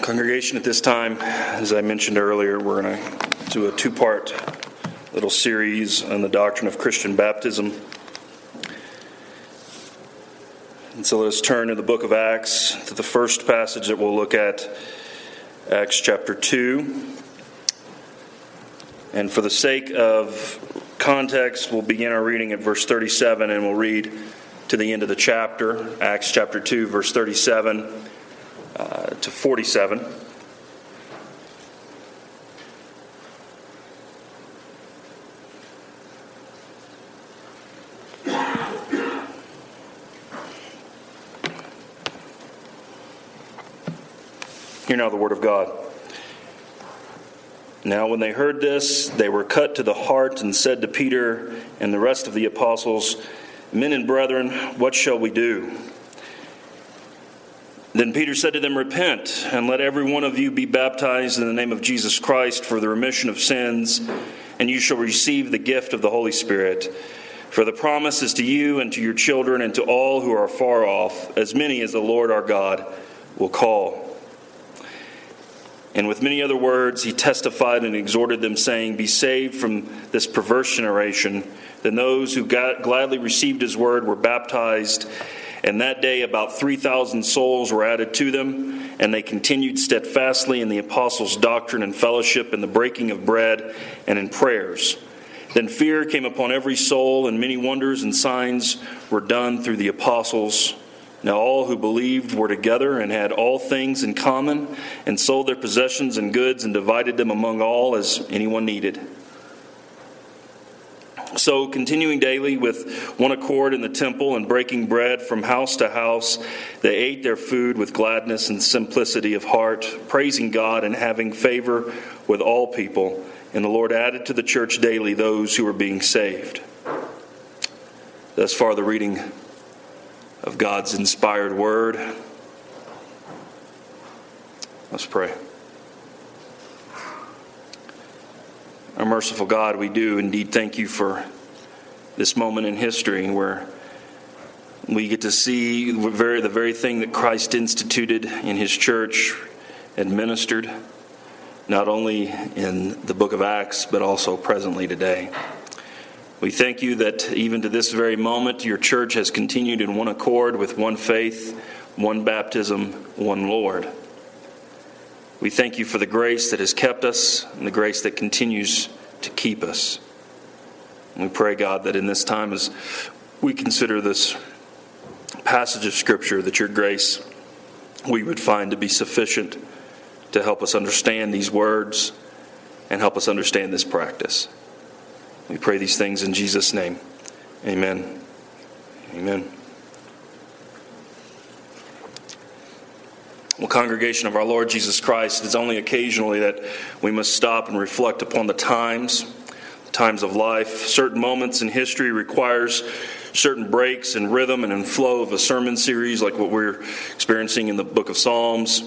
Congregation, at this time, as I mentioned earlier, we're going to do a two-part little series on the doctrine of Christian baptism. And so let us turn to the book of Acts, to the first passage that we'll look at, Acts chapter 2. And for the sake of context, we'll begin our reading at verse 37, and we'll read to the end of the chapter, Acts chapter 2, verse 37 to 47. Hear now the word of God. Now when they heard this, they were cut to the heart and said to Peter and the rest of the apostles, "Men and brethren, what shall we do?" Then Peter said to them, "Repent, and let every one of you be baptized in the name of Jesus Christ for the remission of sins, and you shall receive the gift of the Holy Spirit. For the promise is to you and to your children and to all who are far off, as many as the Lord our God will call." And with many other words he testified and exhorted them, saying, "Be saved from this perverse generation." Then those who gladly received his word were baptized, and that day about 3,000 souls were added to them, and they continued steadfastly in the apostles' doctrine and fellowship, in the breaking of bread, and in prayers. Then fear came upon every soul, and many wonders and signs were done through the apostles. Now all who believed were together and had all things in common, and sold their possessions and goods and divided them among all as anyone needed. So, continuing daily with one accord in the temple and breaking bread from house to house, they ate their food with gladness and simplicity of heart, praising God and having favor with all people. And the Lord added to the church daily those who were being saved. Thus far, the reading of God's inspired word. Let's pray. Our merciful God, we do indeed thank you for this moment in history where we get to see the very thing that Christ instituted in his church, administered, not only in the book of Acts, but also presently today. We thank you that even to this very moment, your church has continued in one accord with one faith, one baptism, one Lord. We thank you for the grace that has kept us and the grace that continues to keep us. And we pray, God, that in this time as we consider this passage of Scripture, that your grace we would find to be sufficient to help us understand these words and help us understand this practice. We pray these things in Jesus' name. Amen. Amen. Well, congregation of our Lord Jesus Christ, it's only occasionally that we must stop and reflect upon the times of life. Certain moments in history requires certain breaks in rhythm and in flow of a sermon series like what we're experiencing in the book of Psalms.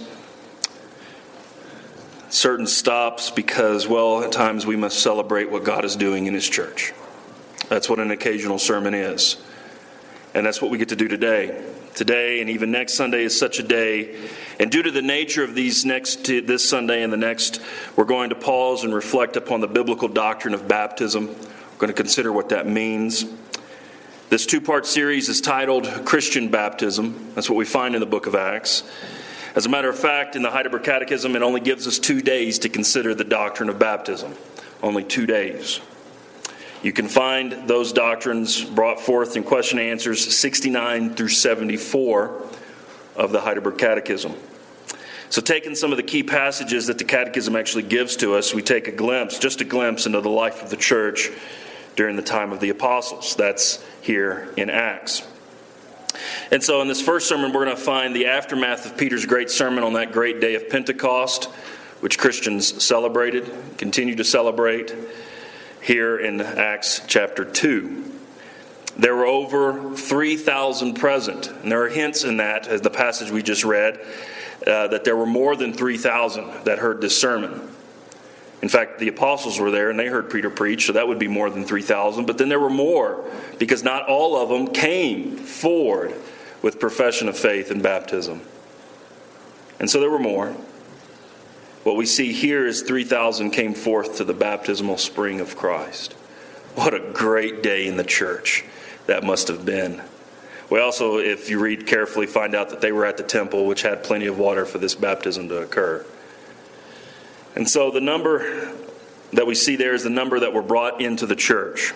Certain stops because, well, at times we must celebrate what God is doing in his church. That's what an occasional sermon is. And that's what we get to do today. Today and even next Sunday is such a day. And due to the nature of this Sunday and the next, we're going to pause and reflect upon the biblical doctrine of baptism. We're going to consider what that means. This two-part series is titled Christian Baptism. That's what we find in the book of Acts. As a matter of fact, in the Heidelberg Catechism, it only gives us 2 days to consider the doctrine of baptism. Only 2 days. You can find those doctrines brought forth in question and answers 69 through 74 of the Heidelberg Catechism. So taking some of the key passages that the Catechism actually gives to us, we take just a glimpse into the life of the church during the time of the apostles. That's here in Acts. And so in this first sermon, we're going to find the aftermath of Peter's great sermon on that great day of Pentecost, which Christians celebrated, continue to celebrate, here in Acts chapter 2. There were over 3,000 present, and there are hints in that, as the passage we just read, that there were more than 3,000 that heard this sermon. In fact, the apostles were there and they heard Peter preach, so that would be more than 3,000. But then there were more, because not all of them came forward with profession of faith and baptism. And so there were more. what we see here is 3,000 came forth to the baptismal spring of Christ. What a great day in the church that must have been. We also, if you read carefully, find out that they were at the temple, which had plenty of water for this baptism to occur. And so the number that we see there is the number that were brought into the church.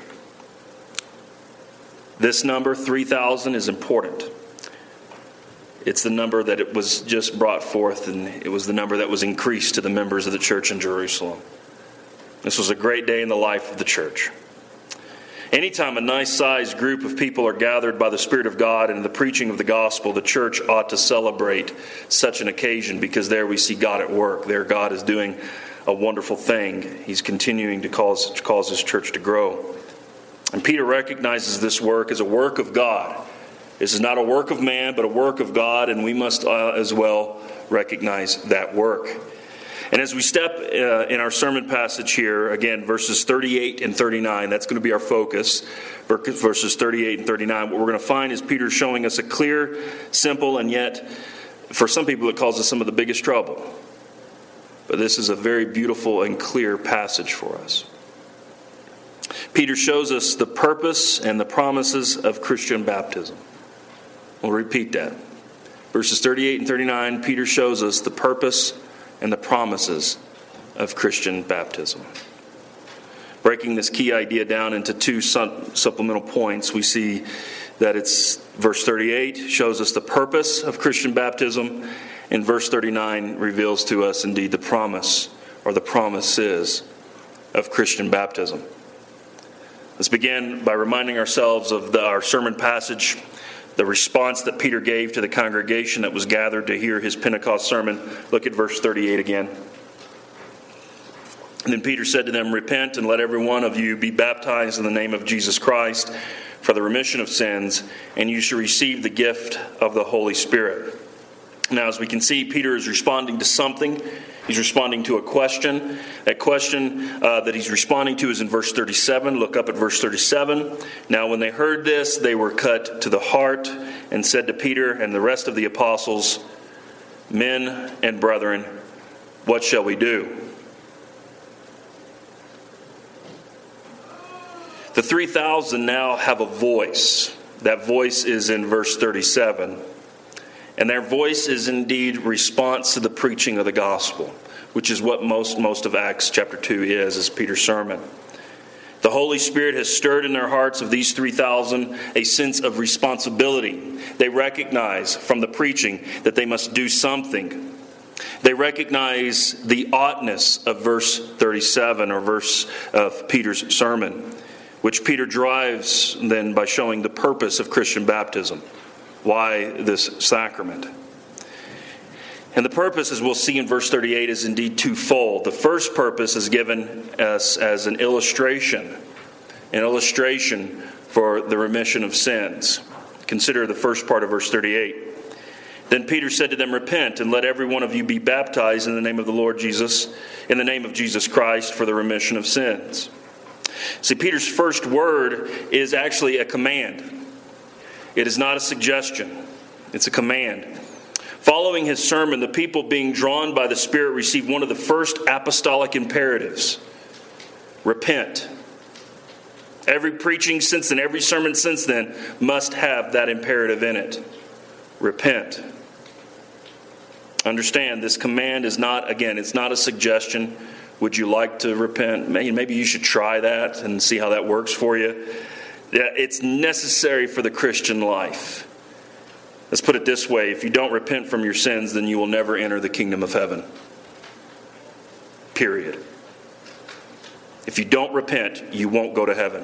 This number, 3,000, is important. It's the number that it was just brought forth, and it was the number that was increased to the members of the church in Jerusalem. This was a great day in the life of the church. Anytime a nice-sized group of people are gathered by the Spirit of God and the preaching of the gospel, the church ought to celebrate such an occasion, because there we see God at work. There God is doing a wonderful thing. He's continuing to cause His church to grow. And Peter recognizes this work as a work of God. This is not a work of man, but a work of God, and we must as well recognize that work. And as we step in our sermon passage here, again, verses 38 and 39, that's going to be our focus, verses 38 and 39. What we're going to find is Peter showing us a clear, simple, and yet, for some people, it causes some of the biggest trouble. But this is a very beautiful and clear passage for us. Peter shows us the purpose and the promises of Christian baptism. We'll repeat that. Verses 38 and 39, Peter shows us the purpose and the promises of Christian baptism. Breaking this key idea down into two supplemental points, we see that it's verse 38 shows us the purpose of Christian baptism, and verse 39 reveals to us indeed the promise or the promises of Christian baptism. Let's begin by reminding ourselves of our sermon passage, the response that Peter gave to the congregation that was gathered to hear his Pentecost sermon. Look at verse 38 again. And then Peter said to them, "Repent and let every one of you be baptized in the name of Jesus Christ for the remission of sins, and you shall receive the gift of the Holy Spirit." Now, as we can see, Peter is responding to something. He's responding to a question. That question that he's responding to is in verse 37. Look up at verse 37. "Now when they heard this, they were cut to the heart and said to Peter and the rest of the apostles, 'Men and brethren, what shall we do?'" The 3,000 now have a voice. That voice is in verse 37. And their voice is indeed response to the preaching of the gospel, which is what most of Acts chapter 2 is Peter's sermon. The Holy Spirit has stirred in their hearts of these 3,000 a sense of responsibility. They recognize from the preaching that they must do something. They recognize the oughtness of verse 37 or verse of Peter's sermon, which Peter drives then by showing the purpose of Christian baptism. Why this sacrament? And the purpose, as we'll see in verse 38, is indeed twofold. The first purpose is given us as an illustration for the remission of sins. Consider the first part of verse 38. "Then Peter said to them, 'Repent, and let every one of you be baptized in the name of the Lord Jesus, in the name of Jesus Christ, for the remission of sins.'" See, Peter's first word is actually a command. It is not a suggestion. It's a command. Following his sermon, the people being drawn by the Spirit received one of the first apostolic imperatives. Repent. Every preaching since then, every sermon since then, must have that imperative in it. Repent. Understand, this command is not, again, it's not a suggestion. Would you like to repent? Maybe you should try that and see how that works for you. Yeah, it's necessary for the Christian life. Let's put it this way. If you don't repent from your sins, then you will never enter the kingdom of heaven. Period. If you don't repent, you won't go to heaven.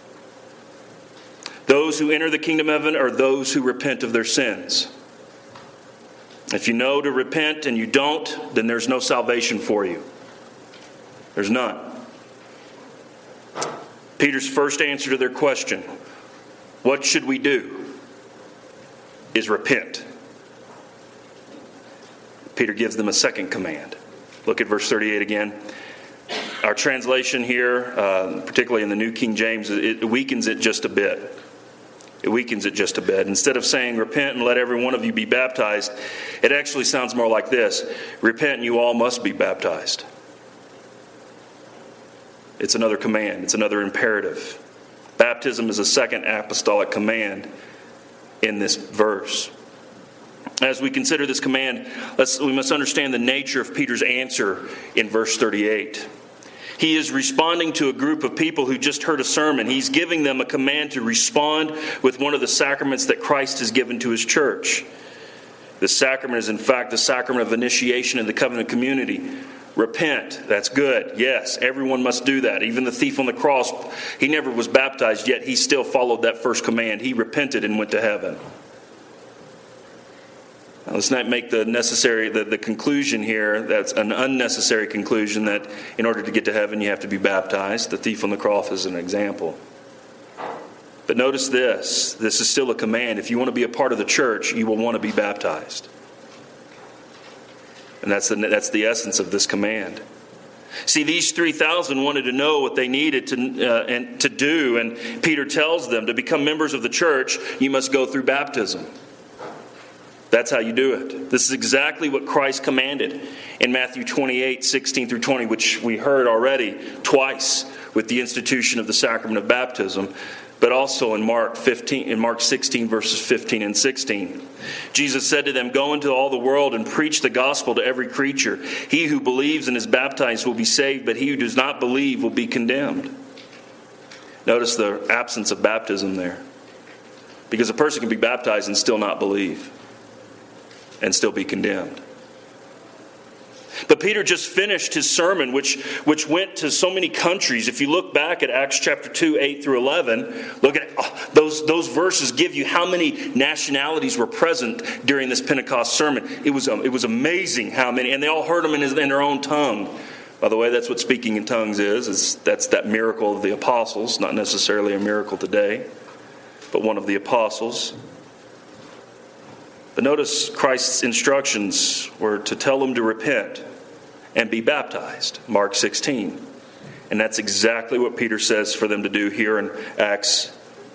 Those who enter the kingdom of heaven are those who repent of their sins. If you know to repent and you don't, then there's no salvation for you. There's none. Peter's first answer to their question, "What should we do?" is repent. Peter gives them a second command. Look at verse 38 again. Our translation here, particularly in the New King James, it weakens it just a bit. It weakens it just a bit. Instead of saying, repent and let every one of you be baptized, it actually sounds more like this: repent and you all must be baptized. It's another command. It's another imperative. Baptism is a second apostolic command in this verse. As we consider this command, we must understand the nature of Peter's answer in verse 38. He is responding to a group of people who just heard a sermon. He's giving them a command to respond with one of the sacraments that Christ has given to his church. The sacrament is, in fact, the sacrament of initiation in the covenant community. Repent. That's good. Yes, everyone must do that. Even the thief on the cross, he never was baptized, yet he still followed that first command. He repented and went to heaven. Now, let's not make the conclusion here that's an unnecessary conclusion that in order to get to heaven you have to be baptized. The thief on the cross is an example. But notice this. This is still a command. If you want to be a part of the church, you will want to be baptized. And that's the essence of this command. See, these 3,000 wanted to know what they needed to do, and Peter tells them to become members of the church, you must go through baptism. That's how you do it. This is exactly what Christ commanded in Matthew 28, 16 through 20, which we heard already twice with the institution of the sacrament of baptism, but also in Mark 16, verses 15 and 16. Jesus said to them, "Go into all the world and preach the gospel to every creature. He who believes and is baptized will be saved, but he who does not believe will be condemned." Notice the absence of baptism there. Because a person can be baptized and still not believe, and still be condemned. But Peter just finished his sermon, which went to so many countries. If you look back at Acts chapter 2, 8 through 11, look at those verses give you how many nationalities were present during this Pentecost sermon. It was amazing how many, and they all heard them in their own tongue. By the way, that's what speaking in tongues is that's that miracle of the apostles, not necessarily a miracle today, but one of the apostles. But notice Christ's instructions were to tell them to repent and be baptized, Mark 16. And that's exactly what Peter says for them to do here in Acts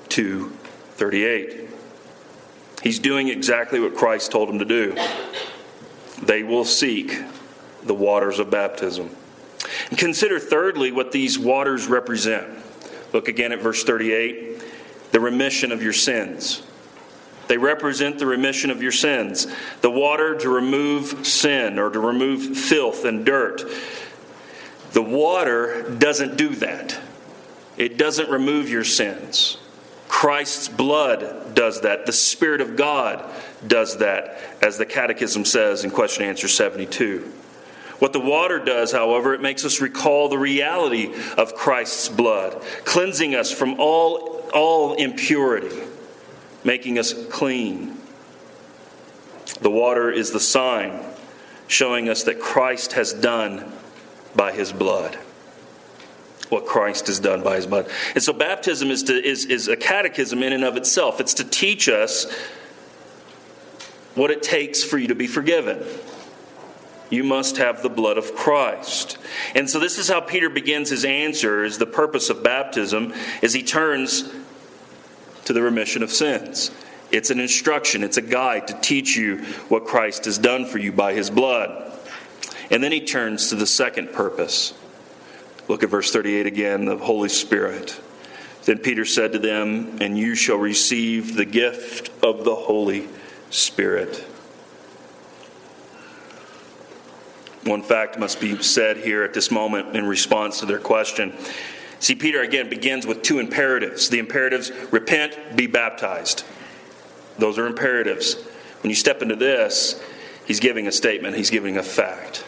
2:38. He's doing exactly what Christ told them to do. They will seek the waters of baptism. And consider thirdly what these waters represent. Look again at verse 38. The remission of your sins. They represent the remission of your sins. The water to remove sin or to remove filth and dirt. The water doesn't do that. It doesn't remove your sins. Christ's blood does that. The Spirit of God does that, as the Catechism says in question and answer 72. What the water does, however, it makes us recall the reality of Christ's blood, cleansing us from all impurity, making us clean. The water is the sign showing us that Christ has done by his blood. What Christ has done by his blood. And so baptism is a catechism in and of itself. It's to teach us what it takes for you to be forgiven. You must have the blood of Christ. And so this is how Peter begins his answer, is the purpose of baptism, as he turns to the remission of sins. It's an instruction, it's a guide to teach you what Christ has done for you by his blood. And then he turns to the second purpose. Look at verse 38 again, the Holy Spirit. Then Peter said to them, "And you shall receive the gift of the Holy Spirit." One fact must be said here at this moment in response to their question. See, Peter again begins with two imperatives. The imperatives, repent, be baptized. Those are imperatives. When you step into this, he's giving a statement. He's giving a fact.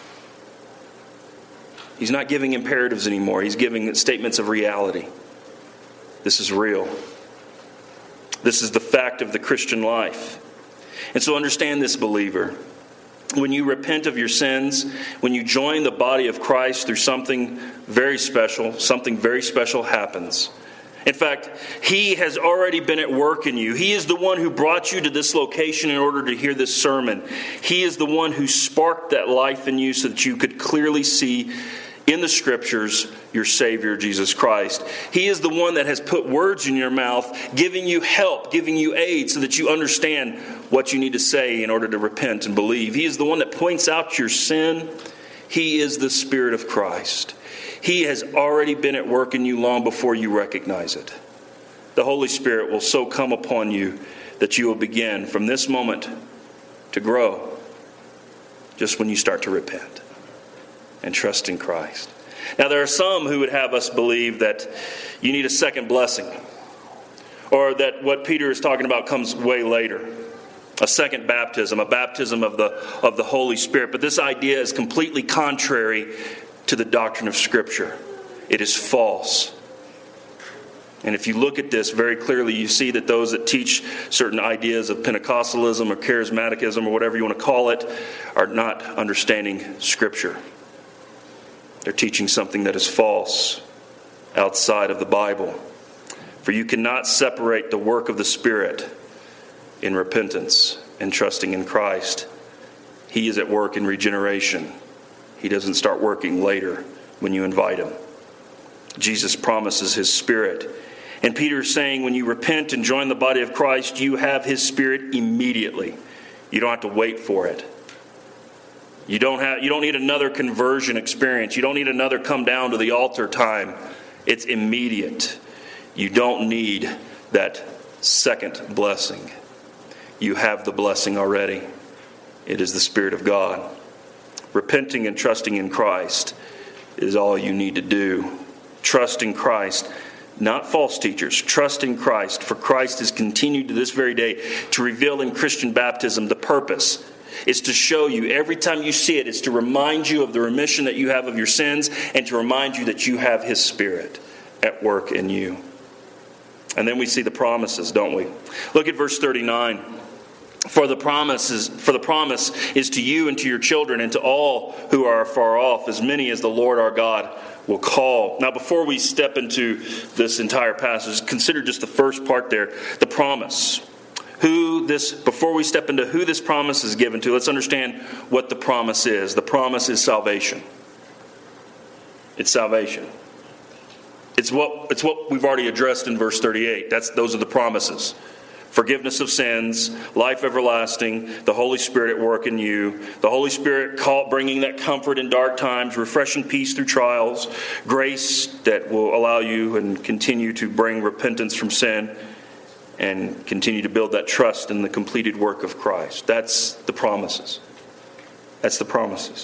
He's not giving imperatives anymore. He's giving statements of reality. This is real. This is the fact of the Christian life. And so understand this, believer. When you repent of your sins, when you join the body of Christ through something very special happens. In fact, he has already been at work in you. He is the one who brought you to this location in order to hear this sermon. He is the one who sparked that life in you so that you could clearly see in the Scriptures, your Savior, Jesus Christ. He is the one that has put words in your mouth, giving you help, giving you aid so that you understand what you need to say in order to repent and believe. He is the one that points out your sin. He is the Spirit of Christ. He has already been at work in you long before you recognize it. The Holy Spirit will so come upon you that you will begin from this moment to grow just when you start to repent and trust in Christ. Now, there are some who would have us believe that you need a second blessing, or that what Peter is talking about comes way later. A second baptism, a baptism of the Holy Spirit. But this idea is completely contrary to the doctrine of Scripture. It is false. And if you look at this very clearly, you see that those that teach certain ideas of Pentecostalism or charismaticism or whatever you want to call it are not understanding Scripture. They're teaching something that is false outside of the Bible. For you cannot separate the work of the Spirit in repentance and trusting in Christ. He is at work in regeneration. He doesn't start working later when you invite Him. Jesus promises His Spirit. And Peter is saying when you repent and join the body of Christ, you have His Spirit immediately. You don't have to wait for it. You don't need another conversion experience. You don't need another come down to the altar time. It's immediate. You don't need that second blessing. You have the blessing already. It is the Spirit of God. Repenting and trusting in Christ is all you need to do. Trust in Christ, not false teachers. Trust in Christ, for Christ has continued to this very day to reveal in Christian baptism the purpose. It's to show you, every time you see it, it's to remind you of the remission that you have of your sins and to remind you that you have His Spirit at work in you. And then we see the promises, don't we? Look at verse 39. For the promise is to you and to your children and to all who are far off, as many as the Lord our God will call. Now, before we step into this entire passage, consider just the first part there, the promise. Before we step into who this promise is given to, let's understand what the promise is. The promise is salvation. It's salvation. It's what we've already addressed in verse 38. Those are the promises. Forgiveness of sins, life everlasting, the Holy Spirit at work in you, the Holy Spirit bringing that comfort in dark times, refreshing peace through trials, grace that will allow you and continue to bring repentance from sin, and continue to build that trust in the completed work of Christ. That's the promises. That's the promises.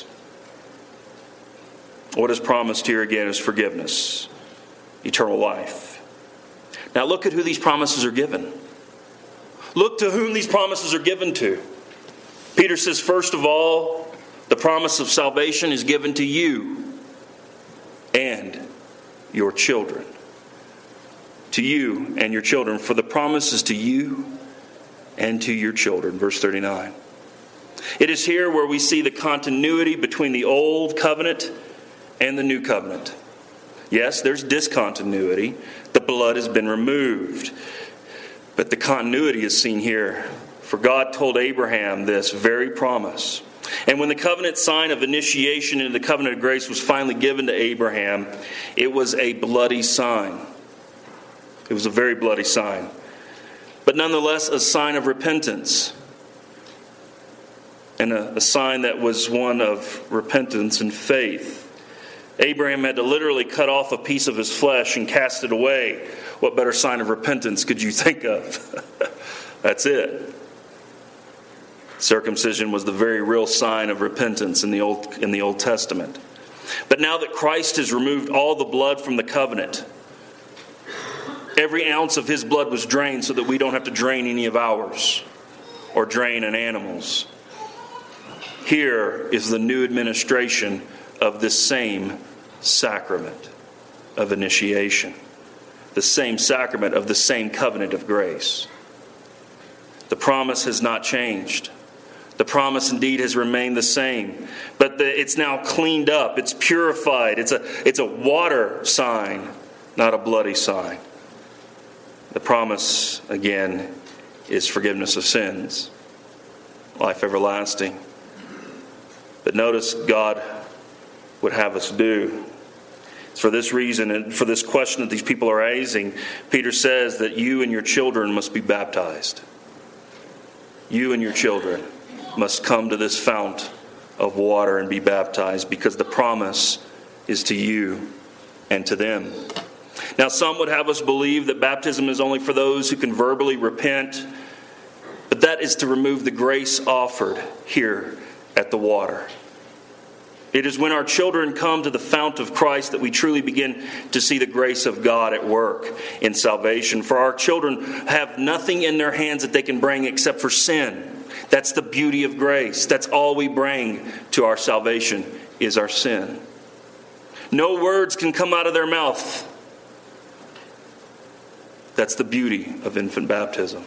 What is promised here again is forgiveness, eternal life. Now look at who these promises are given. Look to whom these promises are given to. Peter says, first of all, the promise of salvation is given to you and your children. To you and your children. For the promise is to you and to your children. Verse 39. It is here where we see the continuity between the old covenant and the new covenant. Yes, there's discontinuity. The blood has been removed. But the continuity is seen here. For God told Abraham this very promise. And when the covenant sign of initiation into the covenant of grace was finally given to Abraham, it was a bloody sign. It was a very bloody sign. But nonetheless, a sign of repentance. And a sign that was one of repentance and faith. Abraham had to literally cut off a piece of his flesh and cast it away. What better sign of repentance could you think of? That's it. Circumcision was the very real sign of repentance in the Old Testament. But now that Christ has removed all the blood from the covenant, every ounce of His blood was drained so that we don't have to drain any of ours or drain an animal's. Here is the new administration of this same sacrament of initiation. The same sacrament of the same covenant of grace. The promise has not changed. The promise indeed has remained the same. But it's now cleaned up. It's purified. It's a water sign, not a bloody sign. The promise, again, is forgiveness of sins. Life everlasting. But notice God would have us do For this reason and for this question that these people are raising, Peter says that you and your children must be baptized. You and your children must come to this fount of water and be baptized, because the promise is to you and to them. Now, some would have us believe that baptism is only for those who can verbally repent, but that is to remove the grace offered here at the water. It is when our children come to the fount of Christ that we truly begin to see the grace of God at work in salvation. For our children have nothing in their hands that they can bring except for sin. That's the beauty of grace. That's all we bring to our salvation is our sin. No words can come out of their mouth. That's the beauty of infant baptism.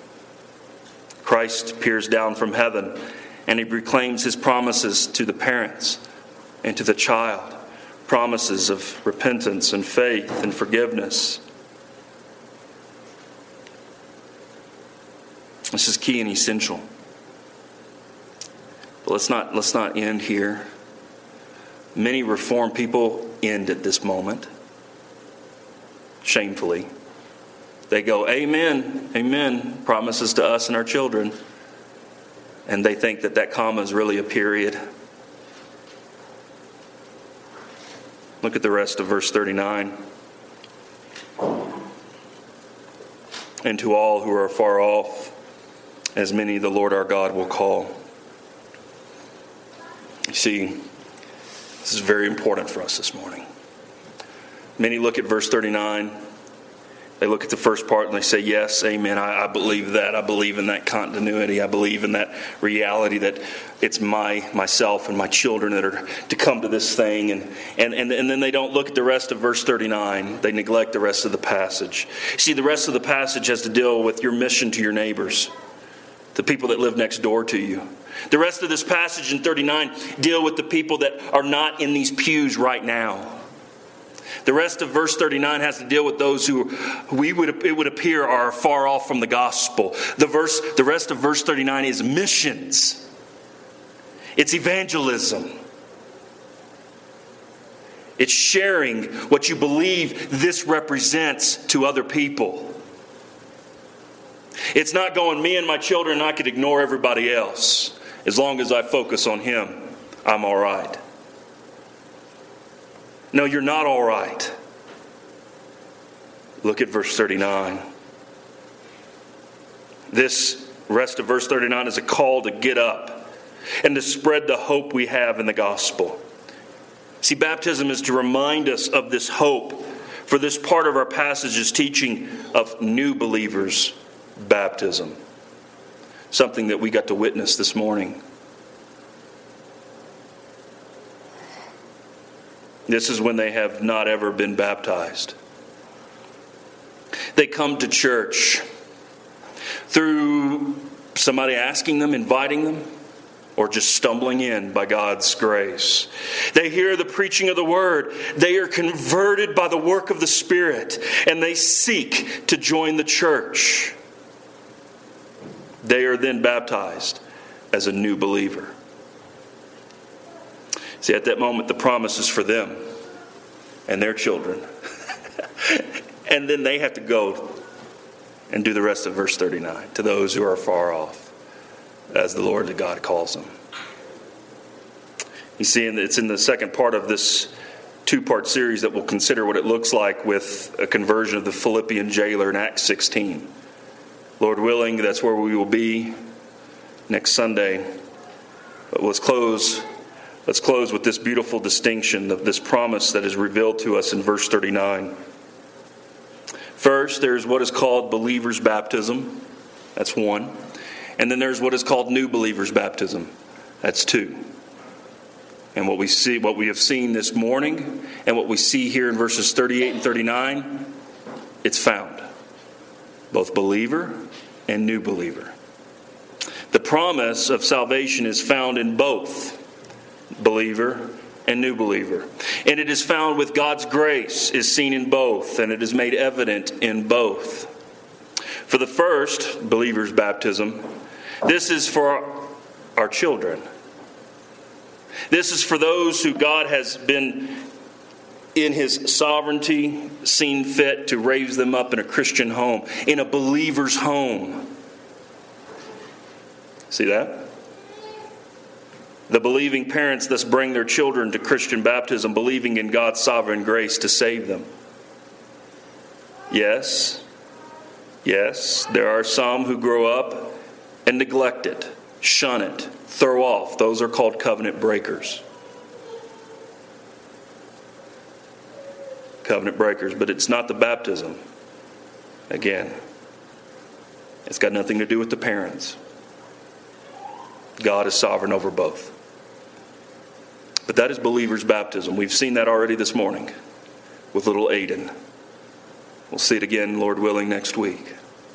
Christ peers down from heaven and he proclaims his promises to the parents and to the child. Promises of repentance and faith and forgiveness. This is key and essential. But let's not end here. Many Reformed people end at this moment. Shamefully. They go, amen, amen, promises to us and our children. And they think that comma is really a period. Look at the rest of verse 39. And to all who are far off, as many the Lord our God will call. You see, this is very important for us this morning. Many look at verse 39. They look at the first part and they say, yes, amen, I believe that. I believe in that continuity. I believe in that reality that it's myself and my children that are to come to this thing. And then they don't look at the rest of verse 39. They neglect the rest of the passage. See, the rest of the passage has to deal with your mission to your neighbors, the people that live next door to you. The rest of this passage in 39 deal with the people that are not in these pews right now. The rest of verse 39 has to deal with those who it would appear are far off from the gospel. The rest of verse 39 is missions. It's evangelism. It's sharing what you believe this represents to other people. It's not going, me and my children, I could ignore everybody else. As long as I focus on Him, I'm all right. No, you're not all right. Look at verse 39. This rest of verse 39 is a call to get up and to spread the hope we have in the gospel. See, baptism is to remind us of this hope, for this part of our passage is teaching of new believers' baptism. Something that we got to witness this morning. This is when they have not ever been baptized. They come to church through somebody asking them, inviting them, or just stumbling in by God's grace. They hear the preaching of the Word. They are converted by the work of the Spirit, and they seek to join the church. They are then baptized as a new believer. See, at that moment, the promise is for them and their children. And then they have to go and do the rest of verse 39 to those who are far off, as the Lord God calls them. You see, it's in the second part of this two-part series that we'll consider what it looks like with a conversion of the Philippian jailer in Acts 16. Lord willing, that's where we will be next Sunday. But let's close with this beautiful distinction of this promise that is revealed to us in verse 39. First, there's what is called believer's baptism. That's one. And then there's what is called new believer's baptism. That's two. And what we have seen this morning, and what we see here in verses 38 and 39, it's found. Both believer and new believer. The promise of salvation is found in both believer and new believer. And it is found with God's grace is seen in both, and it is made evident in both. For the first, believer's baptism, this is for our children. This is for those who God has been in His sovereignty, seen fit to raise them up in a Christian home, in a believer's home. See that? The believing parents thus bring their children to Christian baptism, believing in God's sovereign grace to save them. Yes, there are some who grow up and neglect it, shun it, throw off. Those are called covenant breakers. Covenant breakers, but it's not the baptism. Again, it's got nothing to do with the parents. God is sovereign over both. But that is believer's baptism. We've seen that already this morning with little Aiden. We'll see it again, Lord willing, next week.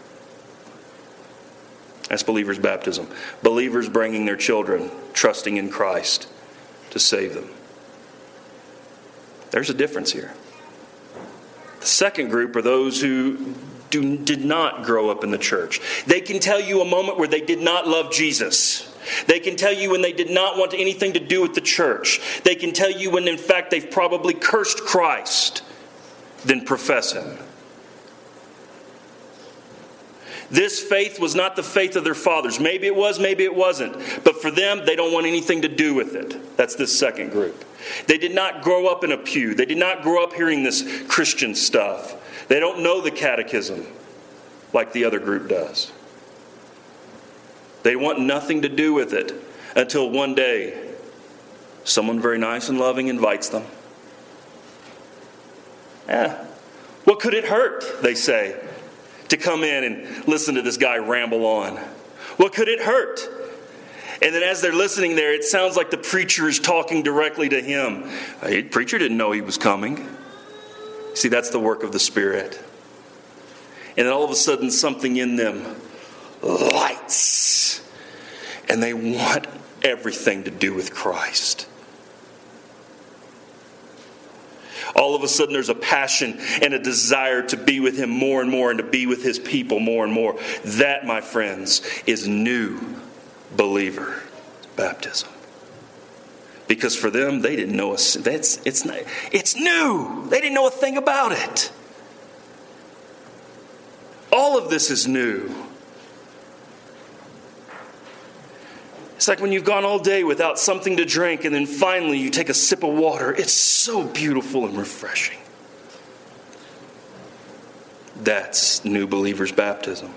That's believer's baptism. Believers bringing their children, trusting in Christ to save them. There's a difference here. The second group are those who did not grow up in the church. They can tell you a moment where they did not love Jesus. They can tell you when they did not want anything to do with the church. They can tell you when in fact they've probably cursed Christ, then profess Him. This faith was not the faith of their fathers. Maybe it was, maybe it wasn't. But for them, they don't want anything to do with it. That's this second group. They did not grow up in a pew. They did not grow up hearing this Christian stuff. They don't know the catechism like the other group does. They want nothing to do with it until one day someone very nice and loving invites them. What could it hurt, they say, to come in and listen to this guy ramble on? What could it hurt? And then as they're listening there, it sounds like the preacher is talking directly to him. The preacher didn't know he was coming. See, that's the work of the Spirit. And then all of a sudden, something in them lights. And they want everything to do with Christ. All of a sudden there's a passion and a desire to be with Him more and more and to be with His people more and more. That, my friends, is new believer baptism. Because for them, they didn't know it's new. They didn't know a thing about it. All of this is new. It's like when you've gone all day without something to drink and then finally you take a sip of water. It's so beautiful and refreshing. That's new believer's baptism.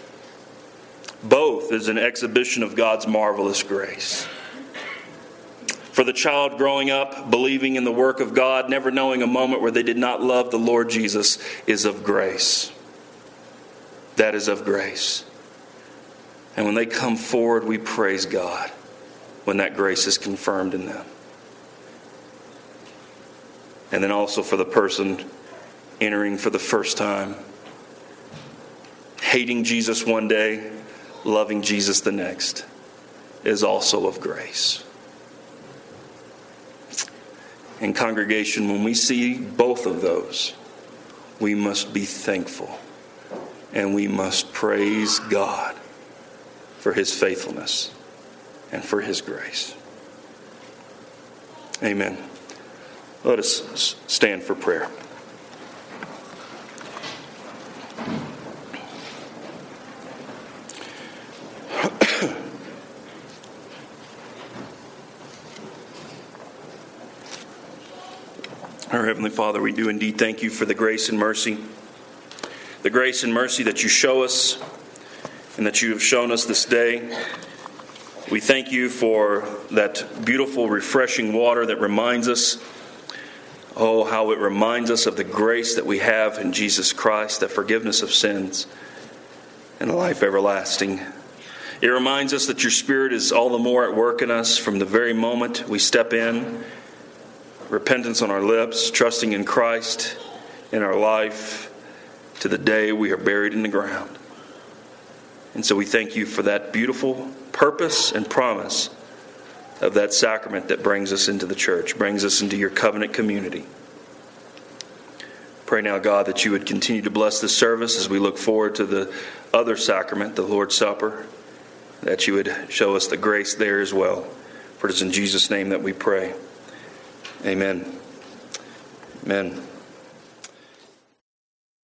Both is an exhibition of God's marvelous grace. For the child growing up, believing in the work of God, never knowing a moment where they did not love the Lord Jesus, is of grace. That is of grace. And when they come forward, we praise God when that grace is confirmed in them. And then also for the person entering for the first time, hating Jesus one day, loving Jesus the next, is also of grace. In congregation, when we see both of those, we must be thankful and we must praise God for His faithfulness and for His grace. Amen. Let us stand for prayer. Our Heavenly Father, we do indeed thank You for the grace and mercy. The grace and mercy that You show us and that You have shown us this day. We thank You for that beautiful, refreshing water that reminds us, oh, how it reminds us of the grace that we have in Jesus Christ, the forgiveness of sins, and life everlasting. It reminds us that Your Spirit is all the more at work in us from the very moment we step in, repentance on our lips, trusting in Christ in our life, to the day we are buried in the ground. And so we thank You for that beautiful purpose and promise of that sacrament that brings us into the church, brings us into Your covenant community. Pray now, God, that You would continue to bless this service as we look forward to the other sacrament, the Lord's Supper, that You would show us the grace there as well. For it is in Jesus' name that we pray. Amen. Amen.